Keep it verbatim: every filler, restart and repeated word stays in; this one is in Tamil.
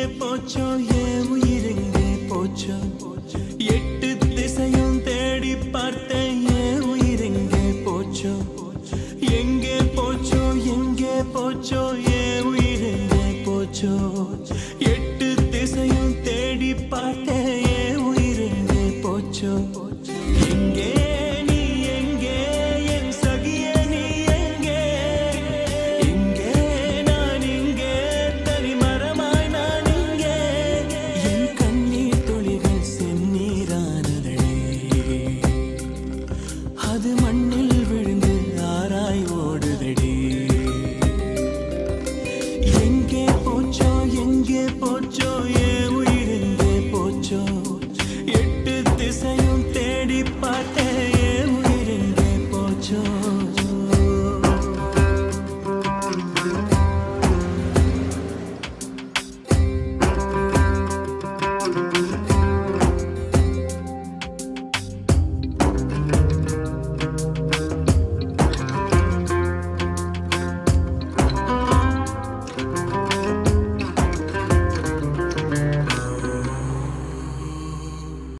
போச்சோ என் உயிர் எங்கே போச்சோ எட்டு திசையும் தேடி பார்த்தேன் என் உயிர் எங்கே போச்சோ எங்கே போச்சோ எங்கே போச்சோ என் உயிர் எங்கே போச்சோ எட்டு திசையும் தேடி பார்த்தேன் என் உயிர் எங்கே போச்சோ எங்கே நீ எங்கே என் சகிய நீ எங்கே எங்கே நான் இங்கே தனி மரமாய் நான் இங்கே என் கண்ணீர் துளிகள் செந்நீரானதே அது மண்ணில் விழுந்து ஆராய் ஓடுதடி எங்கே போச்சோ எங்கே போச்சோ என் உயிர் எங்கே போச்சோ எட்டு திசையும் தேடி பார்த்தேன்